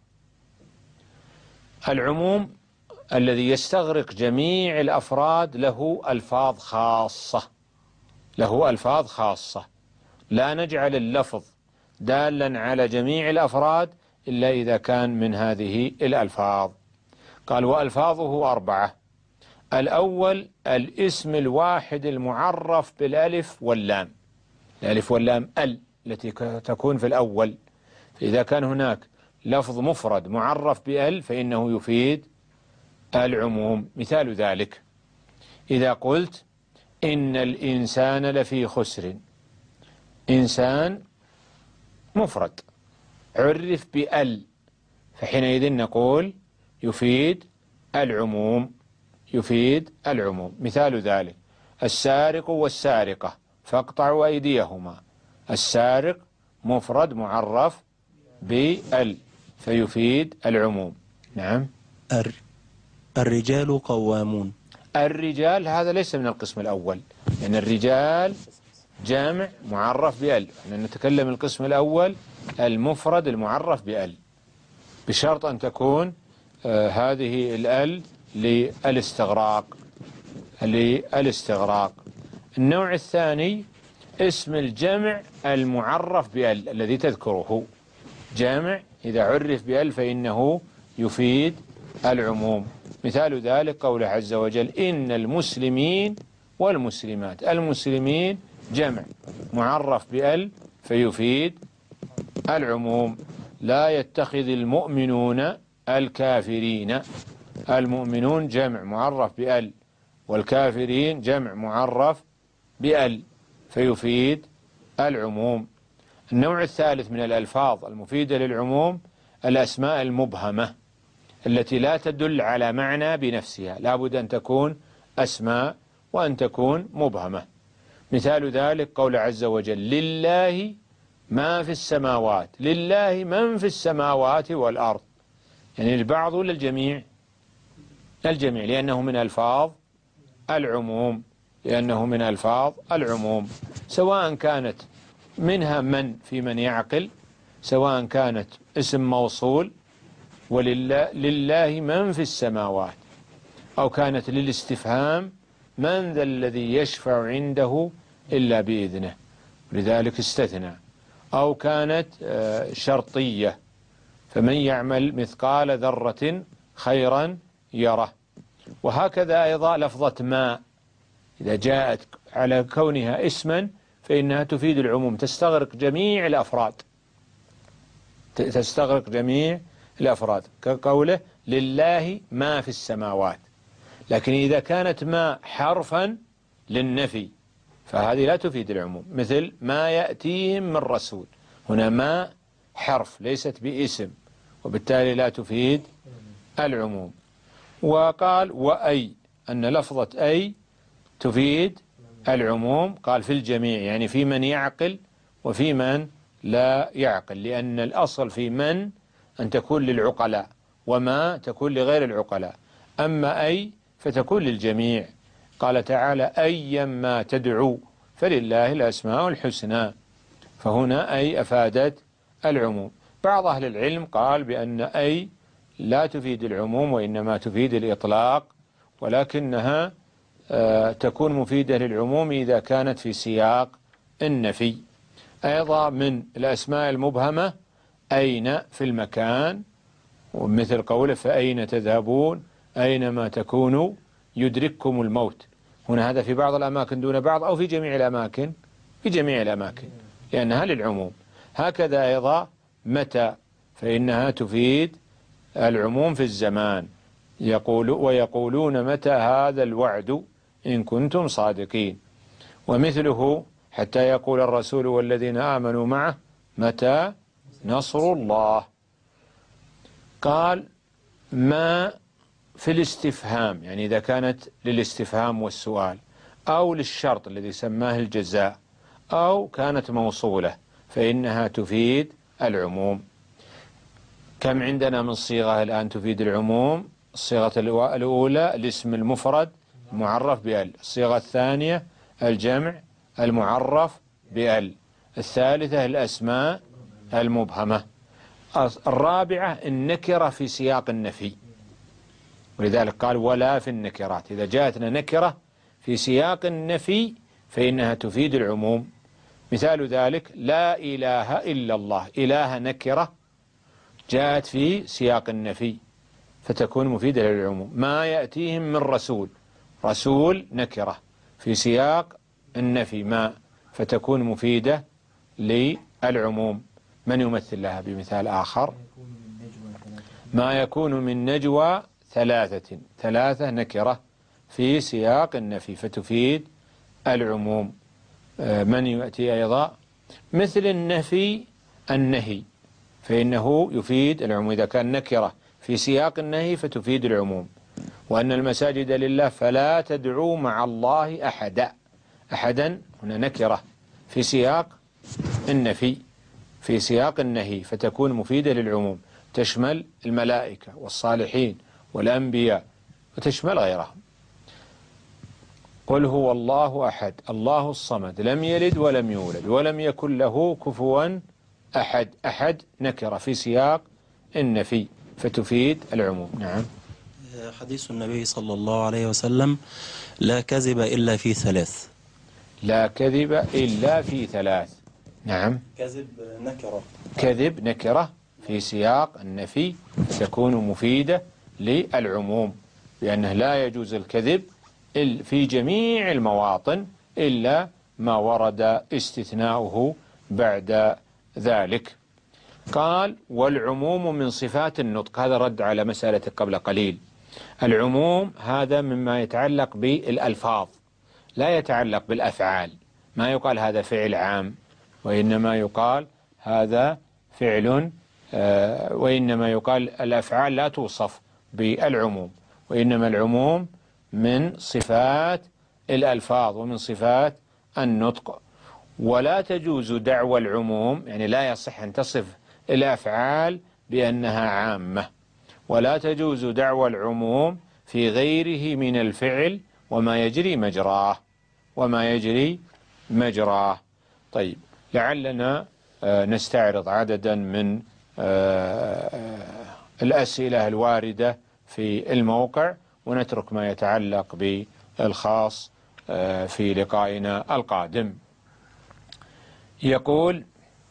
العموم الذي يستغرق جميع الأفراد له ألفاظ خاصة، له ألفاظ خاصة، لا نجعل اللفظ دالا على جميع الأفراد إلا إذا كان من هذه الألفاظ. قال وألفاظه 4. الأول الاسم الواحد المعرف بالألف واللام. الألف واللام التي تكون في الأول، فإذا كان هناك لفظ مفرد معرف بأل فإنه يفيد العموم. مثال ذلك إذا قلت إن الإنسان لفي خسر، إنسان مفرد عرف بأل، فحينئذ نقول يفيد العموم، يفيد العموم. مثال ذلك السارق والسارقة فاقطعوا أيديهما، السارق مفرد معرف بأل فيفيد العموم. نعم.
الرجال قوامون،
الرجال هذا ليس من القسم الأول، لأن الرجال جامع معرف بأل، نتكلم القسم الأول المفرد المعرف بأل، بشرط أن تكون هذه الأل للاستغراق. النوع الثاني اسم الجمع المعرف بأل الذي تذكره، جامع إذا عرف بأل فإنه يفيد العموم. مثال ذلك قوله عز وجل إن المسلمين والمسلمات، المسلمين جمع معرف بأل فيفيد العموم. لا يتخذ المؤمنون الكافرين، المؤمنون جمع معرف بأل والكافرين جمع معرف بأل فيفيد العموم. النوع الثالث من الألفاظ المفيدة للعموم الأسماء المبهمة التي لا تدل على معنى بنفسها، لا بد أن تكون أسماء وأن تكون مبهمة. مثال ذلك قول عز وجل لله ما في السماوات، لله من في السماوات والأرض، يعني البعض ولا الجميع؟ الجميع، لأنه من ألفاظ العموم، لأنه من ألفاظ العموم، سواء كانت منها من في من يعقل، سواء كانت اسم موصول ولله من في السماوات، أو كانت للاستفهام من ذا الذي يشفع عنده إلا بإذنه لذلك استثنى، أو كانت شرطية فمن يعمل مثقال ذرة خيرا يره. وهكذا أيضا لفظة ما إذا جاءت على كونها اسما فإنها تفيد العموم، تستغرق جميع الأفراد، تستغرق جميع الأفراد، كقوله لله ما في السماوات. لكن إذا كانت ما حرفا للنفي فهذه لا تفيد العموم، مثل ما يأتيهم من رسول، هنا ما حرف ليست باسم وبالتالي لا تفيد العموم. وقال وأي، أن لفظة أي تفيد العموم، قال في الجميع، يعني في من يعقل وفي من لا يعقل، لأن الأصل في من أن تكون للعقلاء وما تكون لغير العقلاء، أما أي فتكون للجميع. قال تعالى أيما تدعو فلله الأسماء الحسنى، فهنا أي أفادت العموم. بعض أهل العلم قال بأن أي لا تفيد العموم وإنما تفيد الإطلاق، ولكنها تكون مفيدة للعموم إذا كانت في سياق النفي. أيضا من الأسماء المبهمة أين في المكان، ومثل قوله فأين تذهبون أينما تكونوا يدرككم الموت، هنا هذا في بعض الأماكن دون بعض أو في جميع الأماكن؟ في جميع الأماكن لأنها للعموم. هكذا أيضا متى فإنها تفيد العموم في الزمان، ويقولون متى هذا الوعد إن كنتم صادقين. ومثله حتى يقول الرسول والذين آمنوا معه متى نصر الله. قال ما في الاستفهام، يعني إذا كانت للاستفهام والسؤال أو للشرط الذي سماه الجزاء أو كانت موصولة فإنها تفيد العموم. كم عندنا من صيغة الآن تفيد العموم؟ الصيغة الأولى الاسم المفرد المعرف بأل، الصيغة الثانية الجمع المعرف بأل، الثالثة الأسماء المبهمة، الرابعة النكرة في سياق النفي، ولذلك قال ولا في النكرات، إذا جاءتنا نكرة في سياق النفي فإنها تفيد العموم. مثال ذلك لا إله إلا الله، إله نكرة جاءت في سياق النفي فتكون مفيدة للعموم. ما يأتيهم من رسول، رسول نكرة في سياق النفي ما فتكون مفيدة للعموم. من يمثل لها بمثال آخر؟ ما يكون من نجوى ثلاثة. ثلاثة نكرة في سياق النفي فتفيد العموم. من يأتي أيضا مثل النفي النهي، فإنه يفيد العموم إذا كان نكرة في سياق النهي فتفيد العموم. وأن المساجد لله فلا تدعوا مع الله أحدا. أحدا هنا نكرة في سياق النفي، في سياق النهي فتكون مفيدة للعموم، تشمل الملائكة والصالحين والأنبياء وتشمل غيرهم. قل هو الله أحد الله الصمد لم يلد ولم يولد ولم يكن له كفوا أحد. أحد نكرة في سياق النفي فتفيد العموم. نعم.
حديث النبي صلى الله عليه وسلم: لا كذب إلا في ثلاث.
لا كذب إلا في ثلاث. نعم.
كذب نكرة.
كذب نكرة في سياق النفي تكون مفيدة للعموم، لأنه لا يجوز الكذب في جميع المواطن إلا ما ورد استثناؤه بعد ذلك. قال: والعموم من صفات النطق. هذا رد على مسألة قبل قليل. العموم هذا مما يتعلق بالألفاظ، لا يتعلق بالأفعال. ما يقال هذا فعل عام، وإنما يقال هذا فعل، وإنما يقال الأفعال لا توصف بالعموم، وإنما العموم من صفات الألفاظ ومن صفات النطق. ولا تجوز دعوى العموم، يعني لا يصح أن تصف الأفعال بأنها عامة، ولا تجوز دعوى العموم في غيره من الفعل وما يجري مجراه وما يجري مجراه. طيب، لعلنا نستعرض عددا من الأسئلة الواردة في الموقع، ونترك ما يتعلق بالخاص في لقائنا القادم. يقول: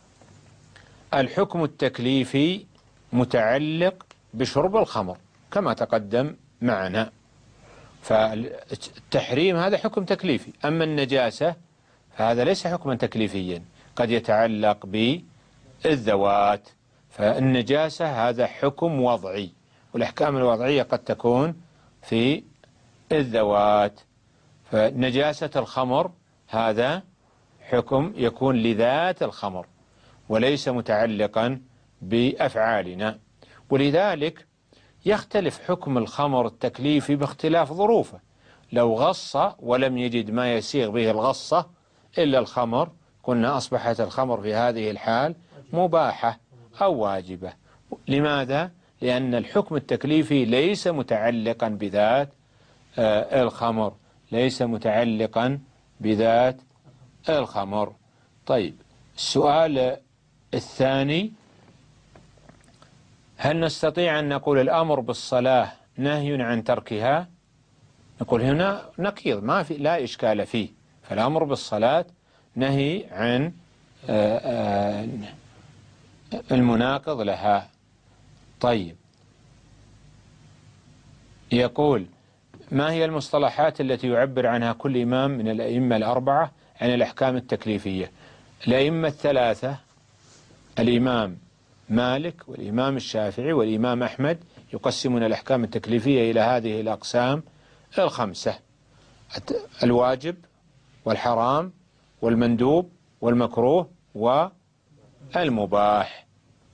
الحكم التكليفي متعلق بشرب الخمر كما تقدم معنا، فالتحريم هذا حكم تكليفي. أما النجاسة فهذا ليس حكما تكليفيا، قد يتعلق بالذوات، فالنجاسة هذا حكم وضعي، والأحكام الوضعية قد تكون في الذوات. فنجاسة الخمر هذا حكم يكون لذات الخمر وليس متعلقا بأفعالنا، ولذلك يختلف حكم الخمر التكليفي باختلاف ظروفه. لو غص ولم يجد ما يسيغ به الغصة إلا الخمر، قلنا أصبحت الخمر في هذه الحال مباحة أو واجبة. لماذا؟ لأن الحكم التكليفي ليس متعلقا بذات الخمر، ليس متعلقا بذات الخمر. طيب، السؤال الثاني: هل نستطيع أن نقول الأمر بالصلاة نهي عن تركها؟ نقول هنا نقيض، ما في لا إشكال فيه، فالأمر بالصلاة نهي عن المناقض لها. طيب، يقول: ما هي المصطلحات التي يعبر عنها كل إمام من الأئمة الأربعة عن الأحكام التكليفية؟ الأئمة الثلاثة، الإمام مالك والإمام الشافعي والإمام أحمد، يقسمون الأحكام التكليفية إلى هذه الأقسام الخمسة: الواجب والحرام والمندوب والمكروه والمباح.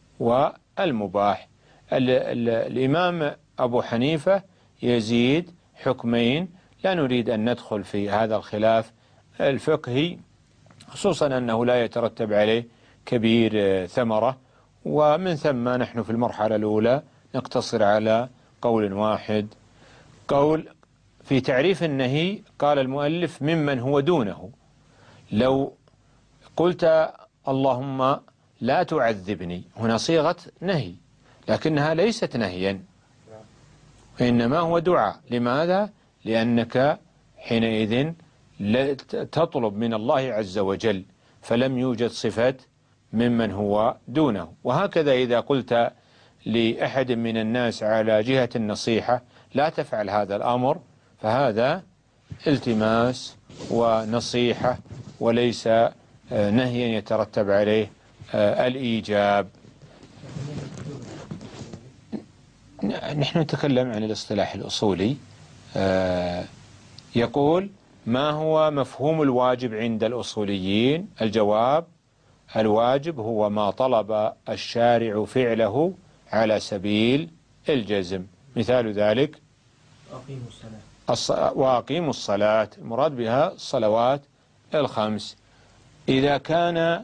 الإمام أبو حنيفة يزيد حكمين، لا نريد أن ندخل في هذا الخلاف الفقهي، خصوصا أنه لا يترتب عليه كبير ثمرة، ومن ثم نحن في المرحلة الأولى نقتصر على قول واحد. قول في تعريف النهي، قال المؤلف: ممن هو دونه. لو قلت اللهم لا تعذبني، هنا صيغة نهي، لكنها ليست نهيا، إنما هو دعاء. لماذا؟ لأنك حينئذ تطلب من الله عز وجل، فلم يوجد صفة ممن هو دونه. وهكذا إذا قلت لأحد من الناس على جهة النصيحة لا تفعل هذا الأمر، فهذا التماس ونصيحة وليس نهيا يترتب عليه الإيجاب. نحن نتكلم عن الاصطلاح الأصولي. يقول: ما هو مفهوم الواجب عند الأصوليين؟ الجواب: الواجب هو ما طلب الشارع فعله على سبيل الجزم. مثال ذلك: وأقيموا الصلاة، المراد بها الصلوات الخمس. إذا كان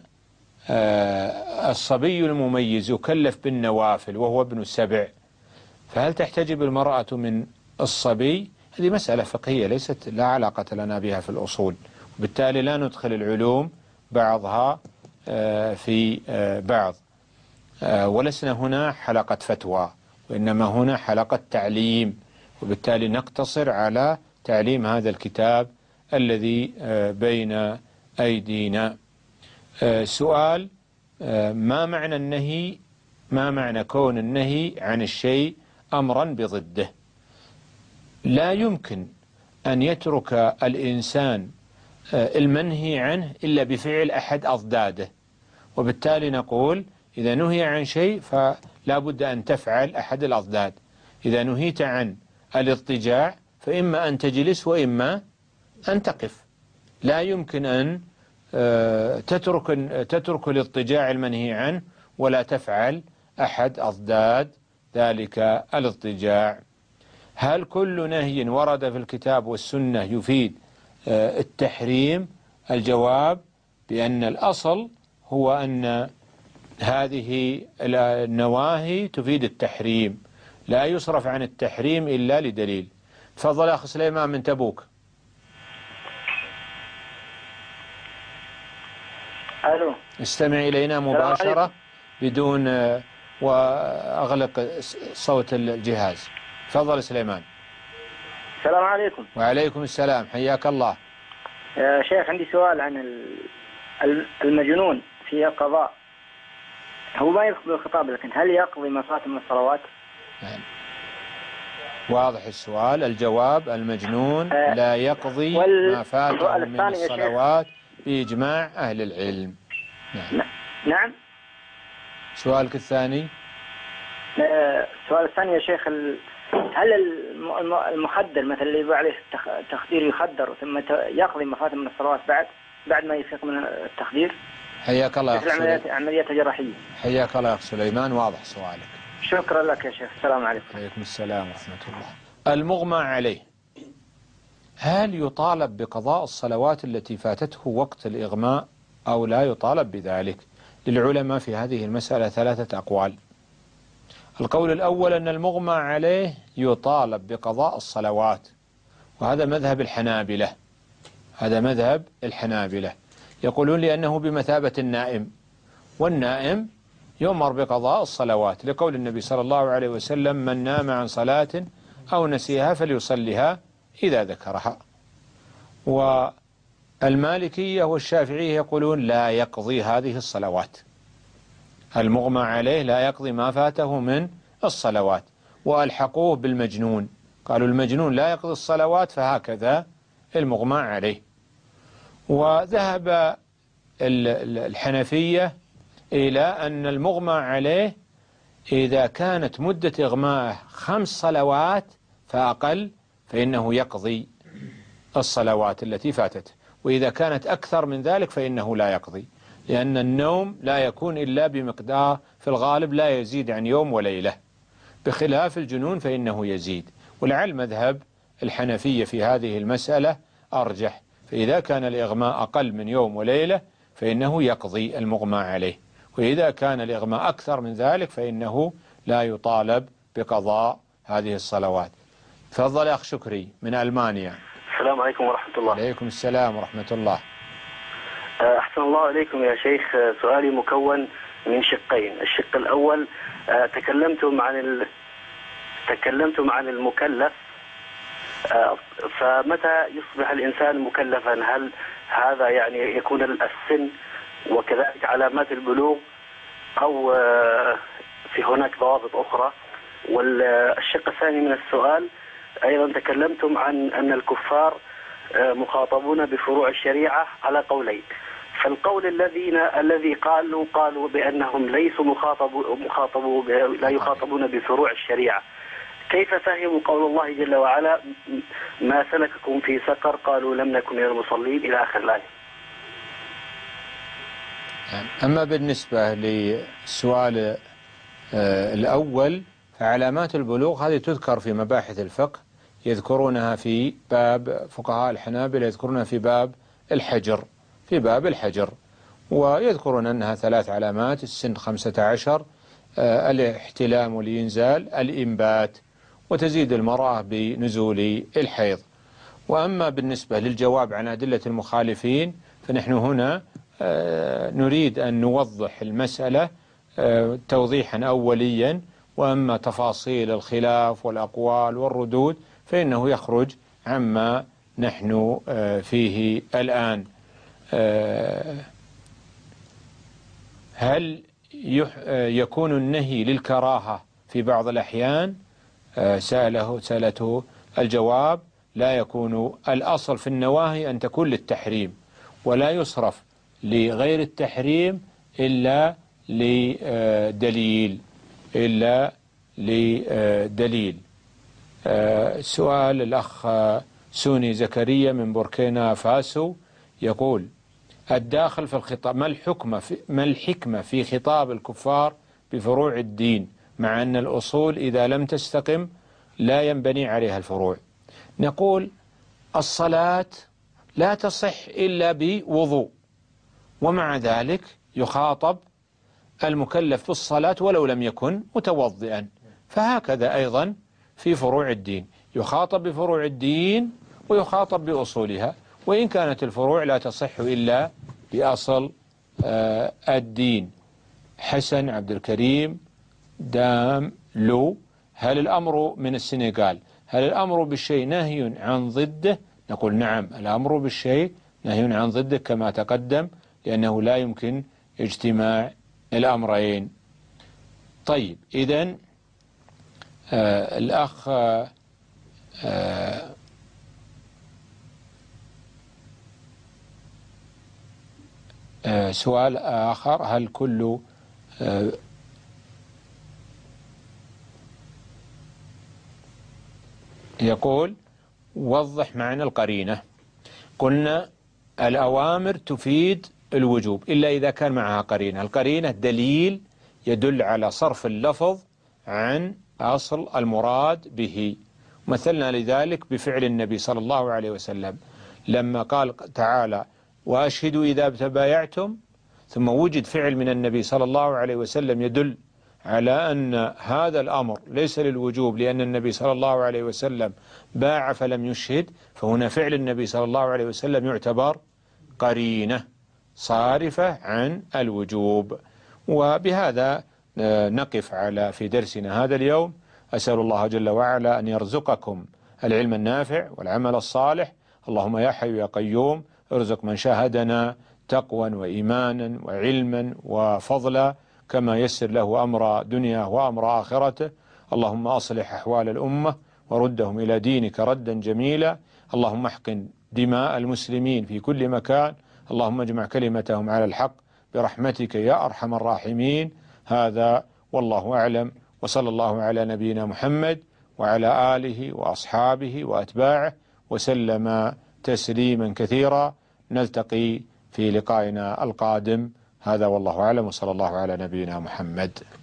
الصبي المميز يكلف بالنوافل وهو ابن 7، فهل تحتجب المرأة من الصبي؟ هذه مسألة فقهية ليست لا علاقة لنا بها في الأصول، وبالتالي لا ندخل العلوم بعضها في بعض، ولسنا هنا حلقة فتوى، وإنما هنا حلقة تعليم، وبالتالي نقتصر على تعليم هذا الكتاب الذي بين أيدينا. سؤال: ما معنى النهي؟ ما معنى كون النهي عن الشيء أمرا بضده؟ لا يمكن أن يترك الإنسان المنهي عنه إلا بفعل أحد أضداده، وبالتالي نقول إذا نهي عن شيء فلا بد أن تفعل أحد الأضداد. إذا نهيت عن الاضطجاع فإما أن تجلس وإما أن تقف. لا يمكن أن تترك الاضطجاع المنهي عنه ولا تفعل أحد أضداد ذلك الاضطجاع. هل كل نهي ورد في الكتاب والسنة يفيد التحريم؟ الجواب بأن الأصل هو أن هذه النواهي تفيد التحريم، لا يصرف عن التحريم إلا لدليل. تفضل أخ سليمان من تبوك.
ألو.
استمع إلينا مباشرة بدون وأغلق صوت الجهاز. تفضل سليمان.
السلام عليكم.
وعليكم السلام، حياك الله.
يا شيخ عندي سؤال عن المجنون في القضاء. هو ما يدخل بالخطاب، لكن هل يقضي ما فات من الصلوات؟
يعني واضح السؤال. الجواب: المجنون لا يقضي ما فاته من الصلوات بإجماع أهل العلم.
نعم.
سؤالك الثاني.
السؤال الثاني يا شيخ، هل المخدر مثل اللي يبقى عليه تخدير يخدر ثم يقضي ما فات من الصلوات بعد ما يفيق من التخدير؟
حياك الله يا أخ
عملية جراحية.
حياك الله يا أخ سليمان، واضح سؤالك.
شكرا لك يا شيخ. السلام عليكم.
وعليكم السلام ورحمة الله. المغمى عليه هل يطالب بقضاء الصلوات التي فاتته وقت الإغماء أو لا يطالب بذلك؟ للعلماء في هذه المسألة 3 أقوال. القول الأول أن المغمى عليه يطالب بقضاء الصلوات، وهذا مذهب الحنابلة. هذا مذهب الحنابلة، يقولون لأنه بمثابة النائم، والنائم يؤمر بقضاء الصلوات، لقول النبي صلى الله عليه وسلم: من نام عن صلاة أو نسيها فليصلها إذا ذكرها. والمالكية والشافعية يقولون لا يقضي هذه الصلوات. المغمى عليه لا يقضي ما فاته من الصلوات، وألحقوه بالمجنون، قالوا المجنون لا يقضي الصلوات فهكذا المغمى عليه. وذهب الحنفية إلى أن المغمى عليه إذا كانت مدة إغماءه 5 صلوات فأقل فإنه يقضي الصلوات التي فاتته، وإذا كانت أكثر من ذلك فإنه لا يقضي، لأن النوم لا يكون إلا بمقدار في الغالب لا يزيد عن يوم وليلة، بخلاف الجنون فإنه يزيد. ولعل مذهب الحنفية في هذه المسألة أرجح، فإذا كان الإغماء أقل من يوم وليلة فإنه يقضي المغمى عليه، وإذا كان الإغماء أكثر من ذلك فإنه لا يطالب بقضاء هذه الصلوات. تفضل أخ شكري من ألمانيا.
السلام عليكم ورحمة الله.
عليكم السلام ورحمة الله.
أحسن الله عليكم يا شيخ. سؤالي مكون من شقين. الشق الأول، تكلمتم عن المكلف، فمتى يصبح الإنسان مكلفا؟ هل هذا يعني يكون السن وكذلك علامات البلوغ، أو في هناك ضوابط أخرى؟ والشق الثاني من السؤال أيضا تكلمتم عن أن الكفار مخاطبون بفروع الشريعة على قولين، فالقول الذي قالوا بأنهم ليسوا لا يخاطبون بفروع الشريعة، كيف فهموا قول الله جل وعلا ما سلككم في سقر قالوا لم نكن من المصلين إلى آخر الآية.
أما بالنسبة للسؤال الأول فعلامات البلوغ هذه تذكر في مباحث الفقه، يذكرونها في باب فقهاء الحنابلة يذكرونها في باب الحجر ويذكرون أنها 3 علامات: السن 15، الاحتلام والإنزال، الإنبات، وتزيد المرأة بنزول الحيض. وأما بالنسبة للجواب عن أدلة المخالفين فنحن هنا نريد أن نوضح المسألة توضيحا أوليا، وأما تفاصيل الخلاف والأقوال والردود فإنه يخرج عما نحن فيه الآن. هل يكون النهي للكراهة في بعض الأحيان؟ سألته الجواب: لا يكون. الأصل في النواهي أن تكون للتحريم، ولا يصرف لغير التحريم إلا لدليل. سؤال الأخ سوني زكريا من بوركينا فاسو يقول: الداخل في الخطاب، ما الحكمة في خطاب الكفار بفروع الدين مع أن الأصول إذا لم تستقم لا ينبني عليها الفروع؟ نقول: الصلاة لا تصح إلا بوضوء، ومع ذلك يخاطب المكلف بالصلاة ولو لم يكن متوضئا. فهكذا أيضا في فروع الدين، يخاطب بفروع الدين ويخاطب بأصولها، وإن كانت الفروع لا تصح إلا بأصل الدين. حسن عبد الكريم دام لو: هل الأمر من السنغال، هل الأمر بالشيء نهي عن ضده؟ نقول: نعم، الأمر بالشيء نهي عن ضده كما تقدم، لأنه لا يمكن اجتماع الأمرين. طيب، إذن الأخ سؤال آخر: هل كل يقول: وضح معنى القرينة. قلنا الأوامر تفيد الوجوب إلا إذا كان معها قرينة. القرينة دليل يدل على صرف اللفظ عن أصل المراد به. مثلنا لذلك بفعل النبي صلى الله عليه وسلم لما قال تعالى: وأشهدوا إذا تبايعتم، ثم وجد فعل من النبي صلى الله عليه وسلم يدل على أن هذا الأمر ليس للوجوب لأن النبي صلى الله عليه وسلم باع فلم يشهد، فهنا فعل النبي صلى الله عليه وسلم يعتبر قرينة صارفة عن الوجوب. وبهذا نقف في درسنا هذا اليوم. أسأل الله جل وعلا أن يرزقكم العلم النافع والعمل الصالح. اللهم يا حي يا قيوم ارزق من شاهدنا تقوى وإيمانا وعلما وفضلا، كما يسر له أمر دنيا وأمر آخرته. اللهم أصلح أحوال الأمة وردهم إلى دينك ردا جميلا. اللهم احقن دماء المسلمين في كل مكان. اللهم اجمع كلمتهم على الحق برحمتك يا أرحم الراحمين. هذا والله أعلم، وصلى الله على نبينا محمد وعلى آله وأصحابه وأتباعه وسلم تسليما كثيرا. نلتقي في لقائنا القادم. هذا والله أعلم، وصلى الله على نبينا محمد.